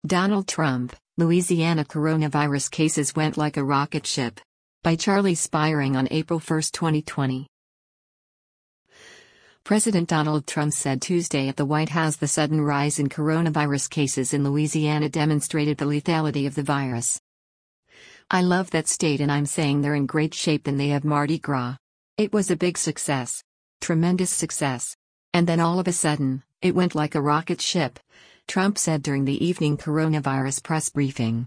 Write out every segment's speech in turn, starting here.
Donald Trump, Louisiana coronavirus cases went like a rocket ship. By Charlie Spiring on April 1, 2020. President Donald Trump said Tuesday at the White House the sudden rise in coronavirus cases in Louisiana demonstrated the lethality of the virus. "I love that state and I'm saying they're in great shape and they have Mardi Gras. It was a big success. Tremendous success. And then all of a sudden, it went like a rocket ship," Trump said during the evening coronavirus press briefing.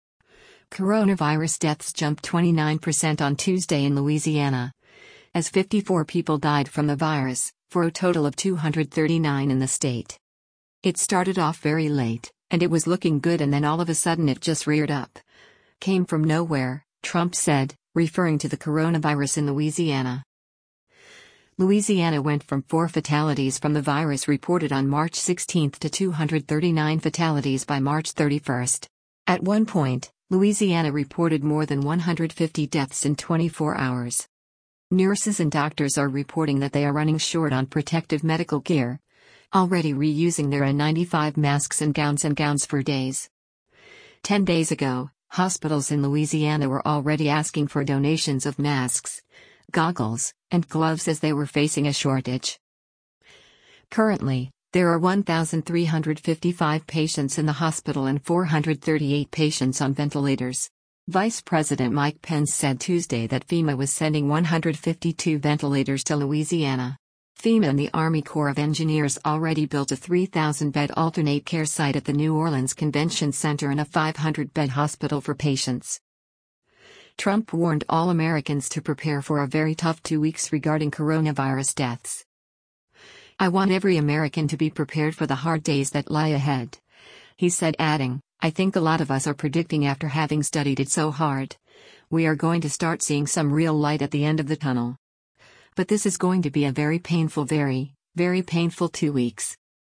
Coronavirus deaths jumped 29% on Tuesday in Louisiana, as 54 people died from the virus, for a total of 239 in the state. "It started off very late, and it was looking good and then all of a sudden it just reared up. Came from nowhere," Trump said, referring to the coronavirus in Louisiana. Louisiana went from 4 fatalities from the virus reported on March 16 to 239 fatalities by March 31. At one point, Louisiana reported more than 150 deaths in 24 hours. Nurses and doctors are reporting that they are running short on protective medical gear, already reusing their N95 masks and gowns for days. 10 days ago, hospitals in Louisiana were already asking for donations of masks, goggles, and gloves as they were facing a shortage. Currently, there are 1,355 patients in the hospital and 438 patients on ventilators. Vice President Mike Pence said Tuesday that FEMA was sending 152 ventilators to Louisiana. FEMA and the Army Corps of Engineers already built a 3,000-bed alternate care site at the New Orleans Convention Center and a 500-bed hospital for patients. Trump warned all Americans to prepare for a very tough 2 weeks regarding coronavirus deaths. "I want every American to be prepared for the hard days that lie ahead," he said, adding, "I think a lot of us are predicting after having studied it so hard, we are going to start seeing some real light at the end of the tunnel. But this is going to be a very painful 2 weeks."